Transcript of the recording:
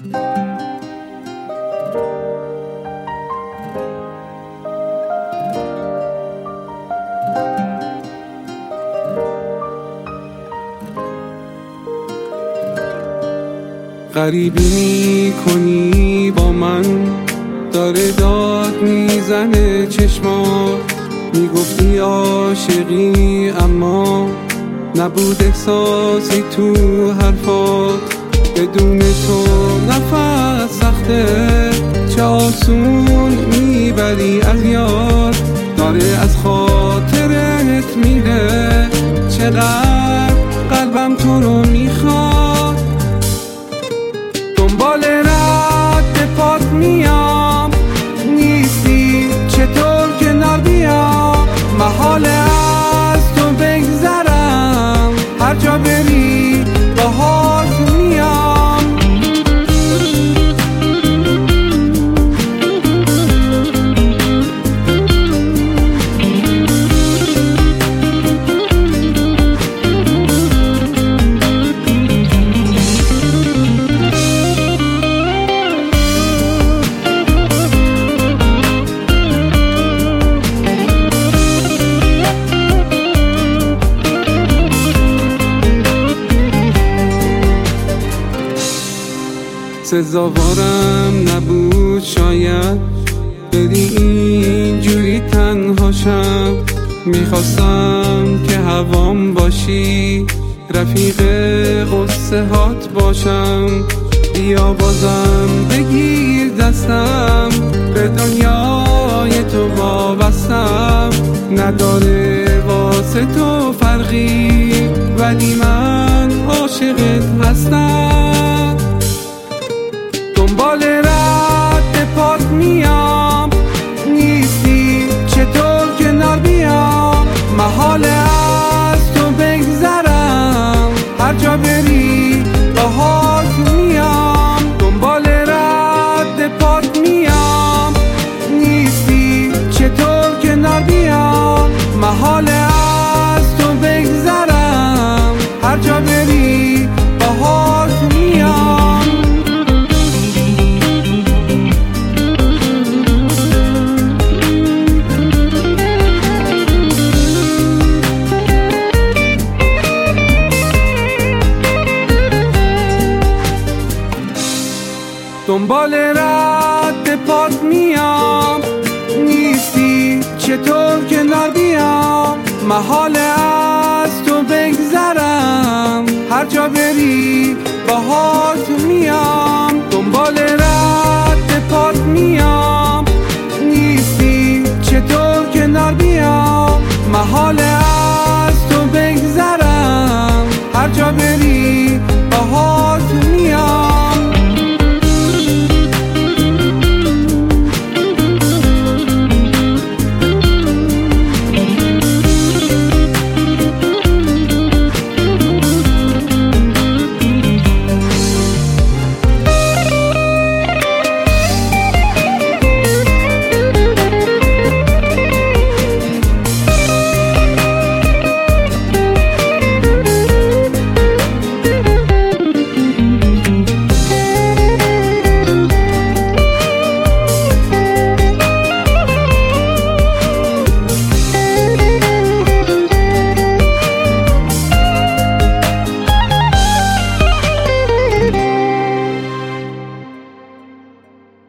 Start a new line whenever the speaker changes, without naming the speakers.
غریبی میکنی با من، داره داد میزنه چشمات. میگفتی عاشقی اما نبود احساسی تو حرفات. بدون تو نفس سخته، چه آسون میبری از یاد. داره از خاطرت میره، چقدر قلبم تو رو میخواد. دنبال رد پات میام، نیستی چطور کنار بیام. محاله از تو بگذرم، هر جا بری باهات میام. سزاوارم نبود شاید بری اینجوری تنهاشم. میخواستم که هوام باشی، رفیق قصه هات باشم. بیا بازم بگیر دستم، به دنیای تو وابستم. نداره واسه تو فرقی، ولی من عاشقت هستم. دنبال رد پات میام، نیستی چطور کنار بیام. محاله از تو بگذرم، هر جا بری باهات میام. دنبال رد پات میام، نیستی چطور کنار بیام. محاله از تو بگذرم، هر جا بری باهات میام. دنبال رد پات میام، نیستی چطور کنار بیام. محاله از تو بگذرم، هر جا بری باهات میام.